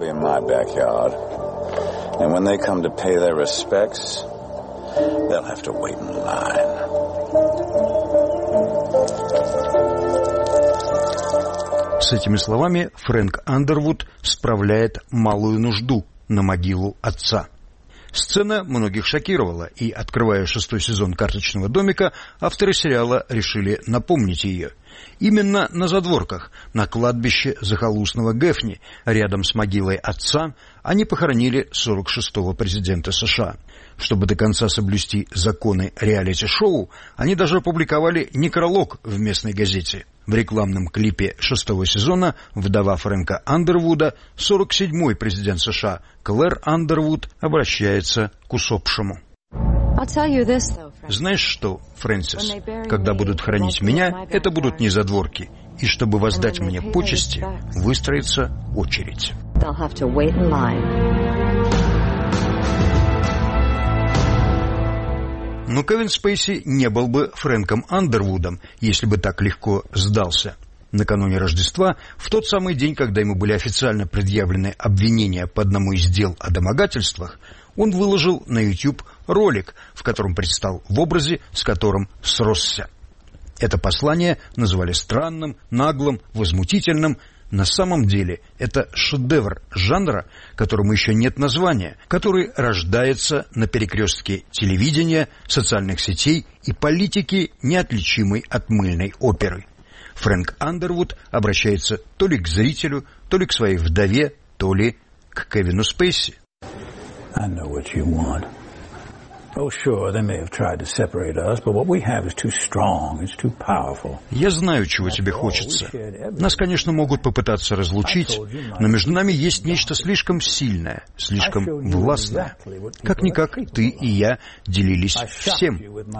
And when they come to pay their respects, they'll have to wait in line. С этими словами Фрэнк Андервуд справляет малую нужду на могилу отца. Сцена многих шокировала, и, открывая шестой сезон «Карточного домика», авторы сериала решили напомнить ее. Именно на задворках, на кладбище захолустного Гэфни, рядом с могилой отца, они похоронили сорок шестого президента США. Чтобы до конца соблюсти законы реалити-шоу, они даже опубликовали некролог в местной газете. В рекламном клипе шестого сезона вдова Фрэнка Андервуда, сорок седьмой президент США Клэр Андервуд, обращается к усопшему. Знаешь что, Фрэнсис, когда будут хоронить меня, это будут не задворки, и чтобы воздать мне почести, выстроится очередь. Но Кевин Спейси не был бы Фрэнком Андервудом, если бы так легко сдался. Накануне Рождества, в тот самый день, когда ему были официально предъявлены обвинения по одному из дел о домогательствах, он выложил на YouTube ролик, в котором предстал в образе, с которым сросся. Это послание называли странным, наглым, возмутительным. На самом деле это шедевр жанра, которому еще нет названия, который рождается на перекрестке телевидения, социальных сетей и политики, неотличимой от мыльной оперы. Фрэнк Андервуд обращается то ли к зрителю, то ли к своей вдове, то ли к Кевину Спейси. Я знаю, чего тебе хочется. Нас, конечно, могут попытаться разлучить, но между нами есть нечто слишком сильное, слишком властное. Как-никак ты и я делились всем.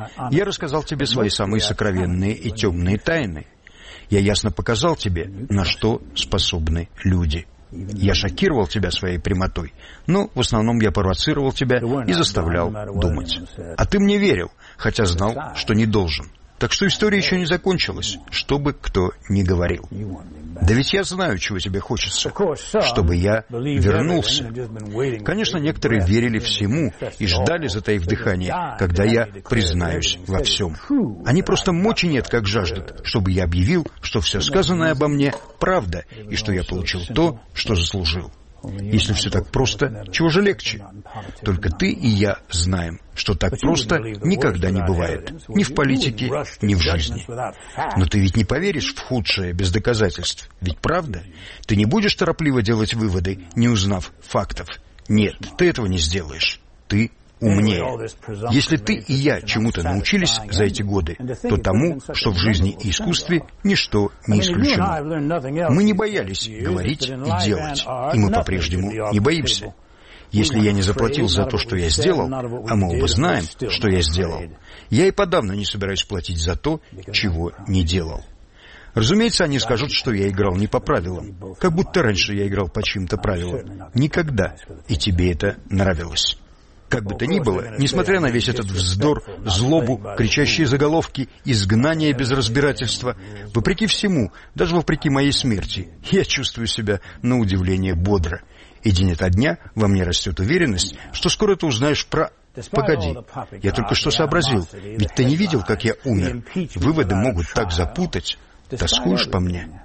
Я рассказал тебе свои самые сокровенные и темные тайны. Я ясно показал тебе, на что способны люди. Я шокировал тебя своей прямотой, но в основном я провоцировал тебя и заставлял думать. А ты мне верил, хотя знал, что не должен. Так что история еще не закончилась, что бы кто ни говорил. Да ведь я знаю, чего тебе хочется, чтобы я вернулся. Конечно, некоторые верили всему и ждали, затаив дыхание, когда я признаюсь во всем. Они просто мочи нет, как жаждут, чтобы я объявил, что все сказанное обо мне правда, и что я получил то, что заслужил. Если все так просто, чего же легче? Только ты и я знаем, что так просто никогда не бывает. Ни в политике, ни в жизни. Но ты ведь не поверишь в худшее без доказательств. Ведь правда? Ты не будешь торопливо делать выводы, не узнав фактов. Нет, ты этого не сделаешь. Ты умнее. Если ты и я чему-то научились за эти годы, то тому, что в жизни и искусстве ничто не исключено. Мы не боялись говорить и делать, и мы по-прежнему не боимся. Если я не заплатил за то, что я сделал, а мы оба знаем, что я сделал, я и подавно не собираюсь платить за то, чего не делал. Разумеется, они скажут, что я играл не по правилам, как будто раньше я играл по чьим-то правилам. Никогда. И тебе это нравилось. Как бы то ни было, несмотря на весь этот вздор, злобу, кричащие заголовки, изгнание без разбирательства, вопреки всему, даже вопреки моей смерти, я чувствую себя на удивление бодро. И день ото дня во мне растет уверенность, что скоро ты узнаешь про... Погоди, я только что сообразил, ведь ты не видел, как я умер. Выводы могут так запутать. Тоскуешь по мне?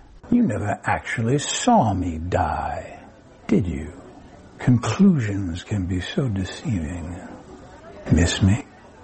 Conclusions can be so deceiving. Miss me?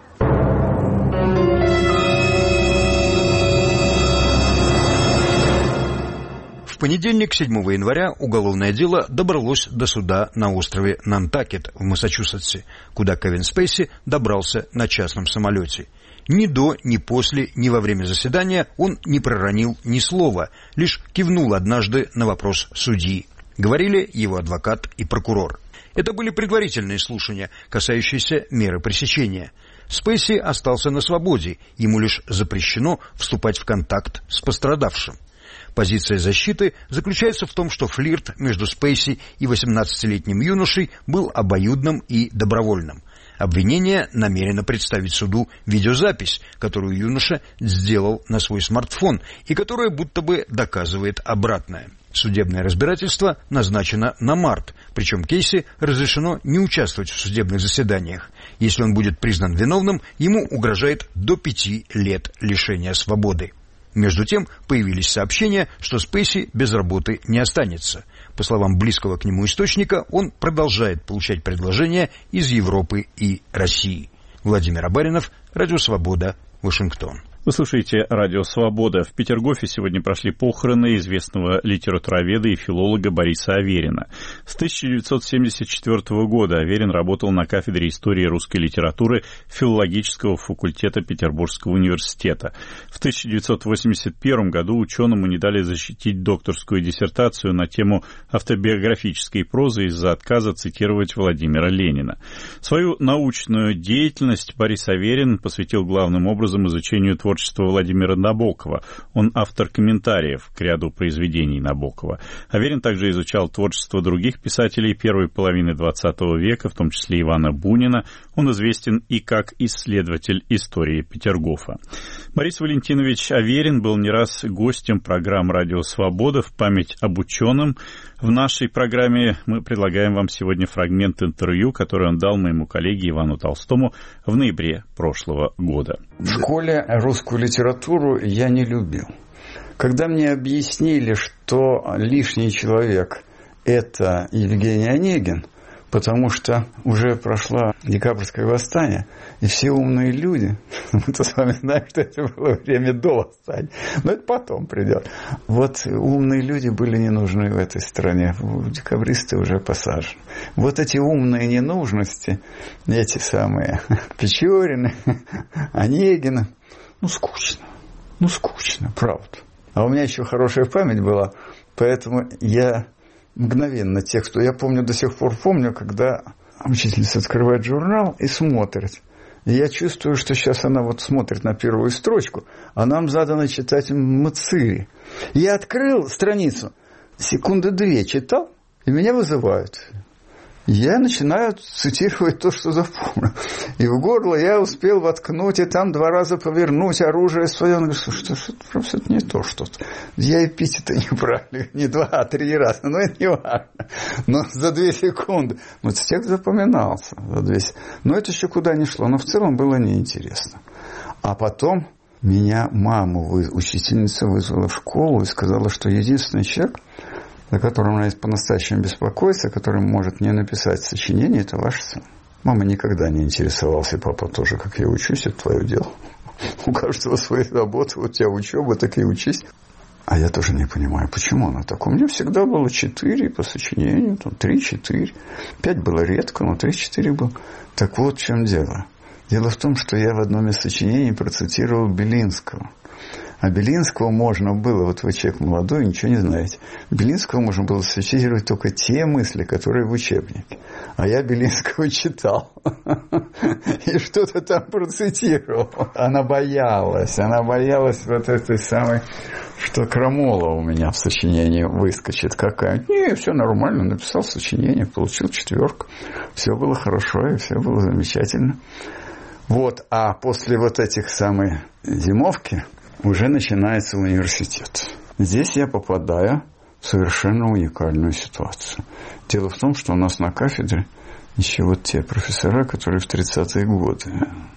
В понедельник, седьмого января, уголовное дело добралось до суда на острове Нантакет в Массачусетсе, куда Кевин Спейси добрался на частном самолете. Ни до, ни после, ни во время заседания он не проронил ни слова, лишь кивнул однажды на вопрос судьи. Говорили его адвокат и прокурор. Это были предварительные слушания, касающиеся меры пресечения. Спейси остался на свободе, ему лишь запрещено вступать в контакт с пострадавшим. Позиция защиты заключается в том, что флирт между Спейси и восемнадцатилетним юношей был обоюдным и добровольным. Обвинение намерено представить суду видеозапись, которую юноша сделал на свой смартфон и которая будто бы доказывает обратное. Судебное разбирательство назначено на март, причем Кейси разрешено не участвовать в судебных заседаниях. Если он будет признан виновным, ему угрожает до пяти лет лишения свободы. Между тем появились сообщения, что Спейси без работы не останется. По словам близкого к нему источника, он продолжает получать предложения из Европы и России. Владимир Абаринов, Радио Свобода, Вашингтон. Вы слушаете «Радио Свобода». В Петергофе сегодня прошли похороны известного литературоведа и филолога Бориса Аверина. С тысяча девятьсот семьдесят четвёртого года Аверин работал на кафедре истории русской литературы филологического факультета Петербургского университета. В тысяча девятьсот восемьдесят первом году ученому не дали защитить докторскую диссертацию на тему автобиографической прозы из-за отказа цитировать Владимира Ленина. Свою научную деятельность Борис Аверин посвятил главным образом изучению творчества Владимира Набокова. Он автор комментариев к ряду произведений Набокова. Аверин также изучал творчество других писателей первой половины двадцатого века, в том числе Ивана Бунина. Он известен и как исследователь истории Петергофа. Борис Валентинович Аверин был не раз гостем программ «Радио Свобода» в память об ученом. В нашей программе мы предлагаем вам сегодня фрагмент интервью, который он дал моему коллеге Ивану Толстому в ноябре прошлого года. В школе русскую литературу я не любил. Когда мне объяснили, что лишний человек – это Евгений Онегин, Потому что уже прошло декабрьское восстание, и все умные люди, мы-то с вами знаем, что это было время до восстания, но это потом придет. Вот умные люди были не нужны в этой стране, декабристы уже посажены. Вот эти умные ненужности, эти самые Печорины, Онегина, ну скучно, ну скучно, правда. А у меня еще хорошая память была, поэтому я... Мгновенно тексту. Я помню, до сих пор помню, когда учительница открывает журнал и смотрит. И я чувствую, что сейчас она вот смотрит на первую строчку, а нам задано читать Мацири. Я открыл страницу, секунды две читал, и меня вызывают. Я начинаю цитировать то, что запомнил. И в горло я успел воткнуть, и там два раза повернуть оружие свое. Он говорит, что, что, что это не то что-то. Я эпитеты не брали, не два, а три раза. Но это не важно. Но за две секунды. Вот текст запоминался. За две... Но это еще куда ни шло. Но в целом было неинтересно. А потом меня маму, учительница, вызвала в школу и сказала, что единственный человек, о котором она по-настоящему беспокоится, который может не написать сочинение, это ваш сын. Мама никогда не интересовался, папа тоже, как я учусь, это твое дело. У каждого свои работы, вот у тебя учеба, так и учись. А я тоже не понимаю, почему она так. У меня всегда было четыре по сочинению, там три-четыре. Пять было редко, но три-четыре было. Так вот в чем дело. Дело в том, что я в одном из сочинений процитировал Белинского. А Белинского можно было, вот вы человек молодой, ничего не знаете, Белинского можно было цитировать только те мысли, которые в учебнике. А я Белинского читал. И что-то там процитировал. Она боялась, она боялась вот этой самой, что крамола у меня в сочинении выскочит какая. Не, все нормально, написал сочинение, получил четверку. Все было хорошо, и все было замечательно. Вот, а после вот этих самой зимовки уже начинается университет. Здесь я попадаю в совершенно уникальную ситуацию. Дело в том, что у нас на кафедре еще вот те профессора, которые в тридцатые годы.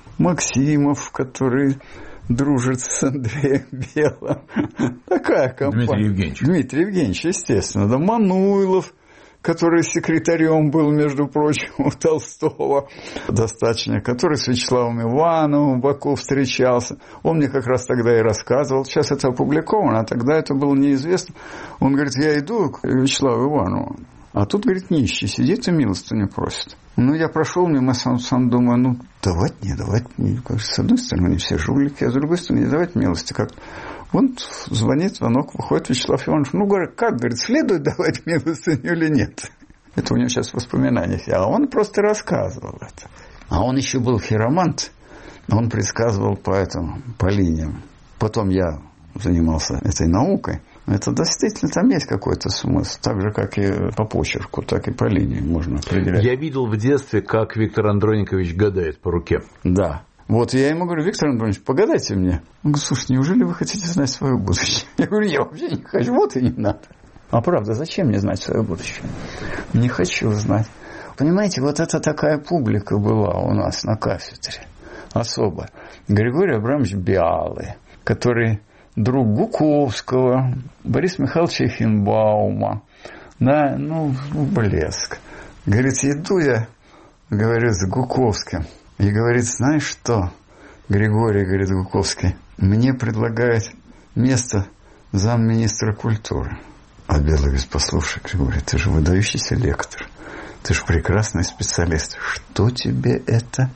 Максимов, который дружит с Андреем Белым. Такая компания. Дмитрий Евгеньевич. Дмитрий Евгеньевич, естественно. Да, Мануйлов, который секретарем был, между прочим, у Толстого достаточно, который с Вячеславом Ивановым в Баку встречался. Он мне как раз тогда и рассказывал. Сейчас это опубликовано, а тогда это было неизвестно. Он говорит, я иду к Вячеславу Иванову, а тут, говорит, нищий сидит и милостыню просит. Ну, я прошел мимо, сам, сам думаю, ну, давать не давать. С одной стороны, не все жулики, а с другой стороны, не давать милости. Как вон звонит, звонок, выходит Вячеслав Иванович. Ну, говорит, как, говорит, следует давать милостыню или нет? Это у него сейчас в воспоминаниях. А он просто рассказывал это. А он еще был хиромант. Он предсказывал по этому, по линиям. Потом я занимался этой наукой. Это действительно, там есть какой-то смысл. Так же, как и по почерку, так и по линии можно определять. Я видел в детстве, как Виктор Андроникович гадает по руке. Да. Вот я ему говорю, Виктор Андроникович, погадайте мне. Он говорит, слушай, неужели вы хотите знать свое будущее? Я говорю, я вообще не хочу, вот и не надо. А правда, зачем мне знать свое будущее? Не хочу знать. Понимаете, вот это такая публика была у нас на кафедре. Особо. Григорий Абрамович Биалы, который друг Гуковского, Бориса Михайловича Хинбаума. Да, ну, блеск. Говорит, иду я, говорю, с Гуковским. И говорит, знаешь что, Григорий, говорит, Гуковский, мне предлагает место замминистра культуры. А Белый говорит, послушай, Григорий, ты же выдающийся лектор, ты же прекрасный специалист. Что тебе это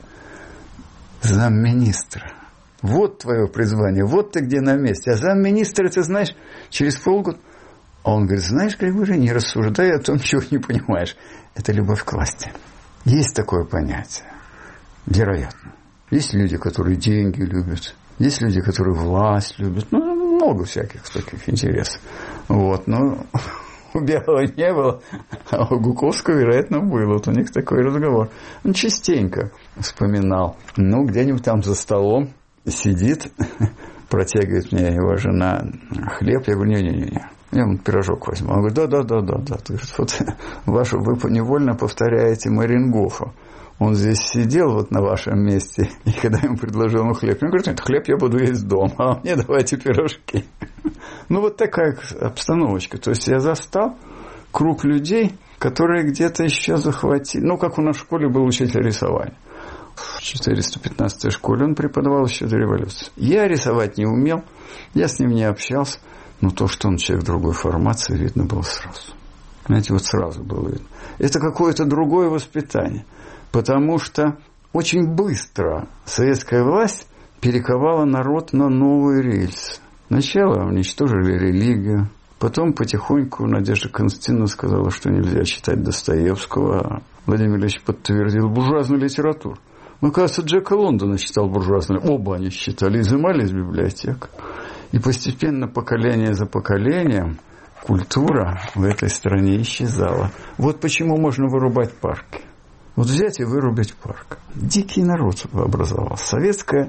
замминистра? Вот твое призвание, вот ты где на месте. А замминистра, ты знаешь, через полгода... А он говорит, знаешь, Григорий, не рассуждай о том, чего не понимаешь. Это любовь к власти. Есть такое понятие. Вероятно. Есть люди, которые деньги любят. Есть люди, которые власть любят. Ну, много всяких таких интересов. Вот, но у Белого не было, а у Гуковского, вероятно, было. Вот у них такой разговор. Он частенько вспоминал. Ну, где-нибудь там за столом сидит, протягивает мне его жена хлеб. Я говорю, не-не-не. Я ему пирожок возьму. Он говорит, да-да-да-да. Вот вашу, вы невольно повторяете Марингофа. Он здесь сидел вот на вашем месте, и когда ему предложил ему хлеб, он говорит, нет, хлеб я буду есть дома, а мне давайте пирожки. Ну, вот такая обстановочка. То есть я застал круг людей, которые где-то еще захватили. Ну, как у нас в школе был учитель рисования. В четыреста пятнадцатой школе он преподавал еще до революции. Я рисовать не умел, я с ним не общался, но то, что он человек другой формации, видно было сразу. Знаете, вот сразу было видно. Это какое-то другое воспитание, потому что очень быстро советская власть перековала народ на новые рельсы. Сначала уничтожили религию, потом потихоньку Надежда Константиновна сказала, что нельзя читать Достоевского, а Владимир Ильич подтвердил буржуазную литературу. Ну, кажется, Джека Лондона читал буржуазную. Оба они читали, изымали из библиотек. И постепенно, поколение за поколением, культура в этой стране исчезала. Вот почему можно вырубать парки. Вот взять и вырубить парк. Дикий народ образовался. Советский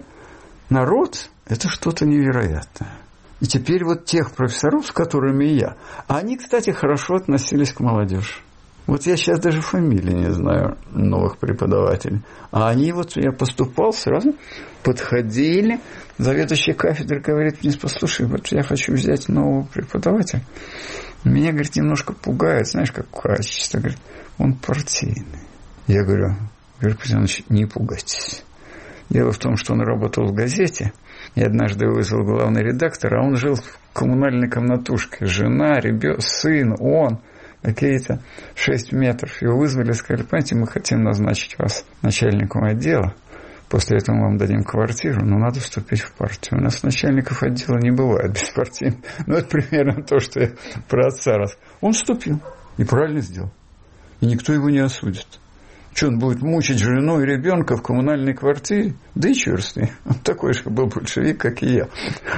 народ – это что-то невероятное. И теперь вот тех профессоров, с которыми я, они, кстати, хорошо относились к молодежи. Вот я сейчас даже фамилии не знаю новых преподавателей. А они вот, я поступал, сразу подходили. Заведующий кафедры говорит мне: послушай, вот я хочу взять нового преподавателя. Меня, говорит, немножко пугает, знаешь, как качество. Говорит, он партийный. Я говорю, Григорий Петрович, не пугайтесь. Дело в том, что он работал в газете. Я однажды вызвал главный редактор, а он жил в коммунальной комнатушке. Жена, ребенок, сын, он, какие-то шесть метров. Его вызвали и сказали: понимаете, мы хотим назначить вас начальником отдела. После этого мы вам дадим квартиру, но надо вступить в партию. У нас начальников отдела не бывает беспартийных. Ну, это примерно то, что я про отца раз. Он вступил и правильно сделал. И никто его не осудит. Что, он будет мучить жену и ребенка в коммунальной квартире? Да и черт с ним. Он такой же был большевик, как и я.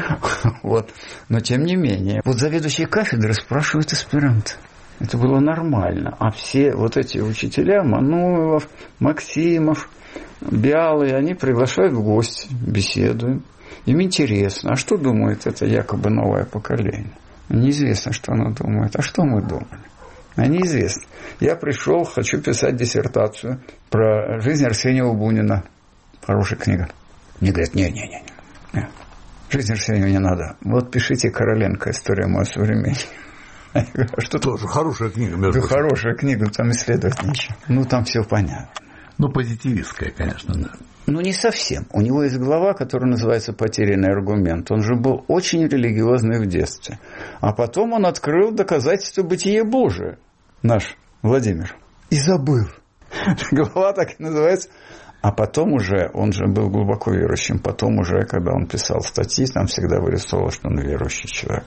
Вот. Но тем не менее. Вот заведующий кафедры спрашивает аспиранта. Это было нормально. А все вот эти учителя, Мануилов, Максимов, Бялый, они приглашают в гости, беседуем. Им интересно. А что думает это якобы новое поколение? Неизвестно, что оно думает. А что мы думали? А неизвестно. Я пришел, хочу писать диссертацию про жизнь Арсения Бунина. Хорошая книга. Мне говорят: не-не-не. Жизнь Арсения не надо. Вот пишите Короленко «История моего современника». Я говорю: а что тоже хорошая книга, между прочим. Хорошая книга, там исследовать нечего. Ну, там все понятно. Ну, позитивистская, конечно, да. Ну, не совсем. У него есть глава, которая называется «Потерянный аргумент». Он же был очень религиозный в детстве. А потом он открыл доказательство бытия Божия. Наш Владимир. И забыл. Глава так и называется. А потом уже, он же был глубоко верующим, потом уже, когда он писал статьи, там всегда вырисовывал, что он верующий человек.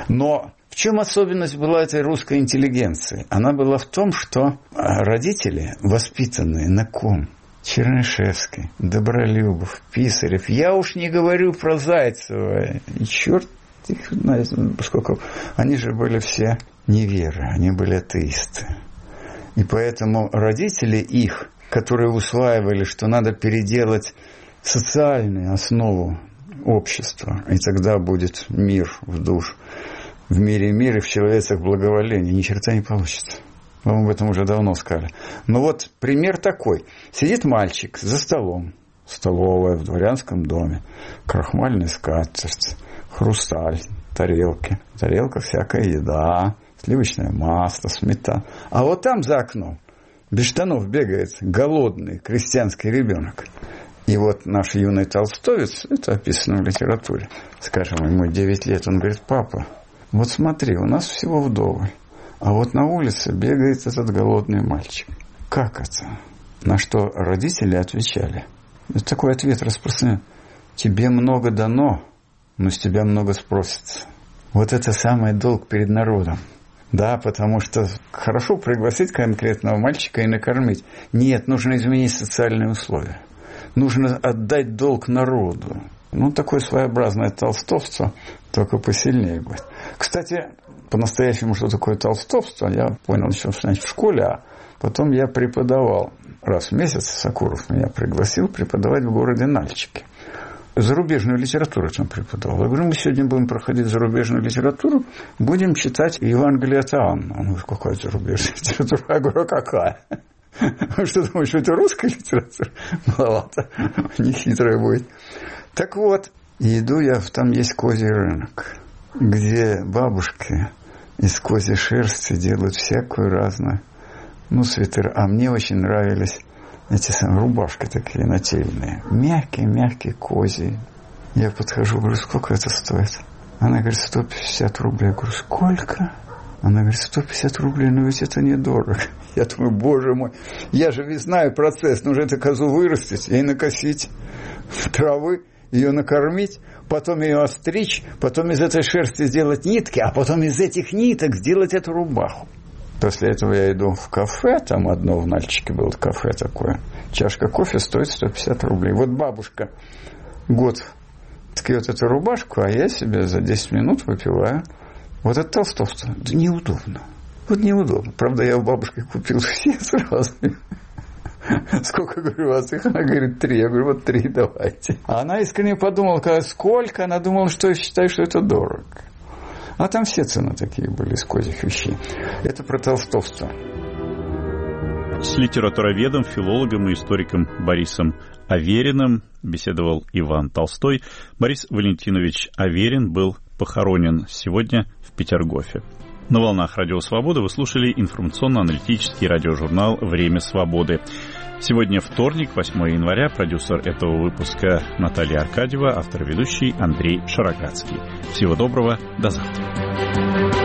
Но в чем особенность была этой русской интеллигенции? Она была в том, что родители, воспитанные на ком? Чернышевский, Добролюбов, Писарев. Я уж не говорю про Зайцева. И черт их знает, поскольку они же были все неверы, они были атеисты. И поэтому родители их, которые усваивали, что надо переделать социальную основу общества, и тогда будет мир в душ. В мире мир и в человецах благоволение. Ни черта не получится. Вам об этом уже давно сказали. Но вот пример такой. Сидит мальчик за столом. Столовая в дворянском доме. Крахмальная скатерть, хрусталь, тарелки. В тарелках всякая еда, сливочное масло, сметана. А вот там за окном без штанов бегает голодный крестьянский ребенок. И вот наш юный толстовец, это описано в литературе, скажем, ему девять лет, он говорит: папа, вот смотри, у нас всего вдоволь. А вот на улице бегает этот голодный мальчик. Как это? На что родители отвечали. Это такой ответ распространен. Тебе много дано, но с тебя много спросится. Вот это самый долг перед народом. Да, потому что хорошо пригласить конкретного мальчика и накормить. Нет, нужно изменить социальные условия. Нужно отдать долг народу. Ну, такое своеобразное толстовство, только посильнее будет. Кстати, по-настоящему, что такое толстовство, я понял еще в школе, а потом я преподавал. Раз в месяц Сокуров меня пригласил преподавать в городе Нальчике. Зарубежную литературу там преподавал. Я говорю: мы сегодня будем проходить зарубежную литературу, будем читать Евангелие от Иоанна. Он говорит: какая зарубежная литература? Я говорю: а какая? Что думаешь, это русская литература? Маловато, нехитрая будет. Так вот, иду я, там есть козий рынок, где бабушки из козьей шерсти делают всякую разную ну, свитер. А мне очень нравились эти самые рубашки такие нательные. Мягкие, мягкие, козьи. Я подхожу, говорю, сколько это стоит? Она говорит, сто пятьдесят рублей. Я говорю, сколько? Она говорит, сто пятьдесят рублей, но ведь это недорого. Я думаю, боже мой, я же ведь знаю процесс. Нужно эту козу вырастить, ей накосить травы, ее накормить, потом ее остричь, потом из этой шерсти сделать нитки, а потом из этих ниток сделать эту рубаху. После этого я иду в кафе, там одно в Нальчике было кафе такое. Чашка кофе стоит сто пятьдесят рублей. Вот бабушка год ткет эту рубашку, а я себе за десять минут выпиваю. Вот это толстовство. Да неудобно. Вот неудобно. Правда, я у бабушки купил все сразу. Сколько, говорю, у вас их? Она говорит, три. Я говорю, вот три давайте. А она искренне подумала, сколько? Она думала, что я считаю, что это дорого. А там все цены такие были из козьих вещей. Это про толстовство. С литературоведом, филологом и историком Борисом Авериным беседовал Иван Толстой. Борис Валентинович Аверин был похоронен сегодня в Петергофе. На волнах Радио Свобода вы слушали информационно-аналитический радиожурнал «Время свободы». Сегодня вторник, восьмое января. Продюсер этого выпуска Наталья Аркадьева, автор и ведущий Андрей Шароградский. Всего доброго, до завтра.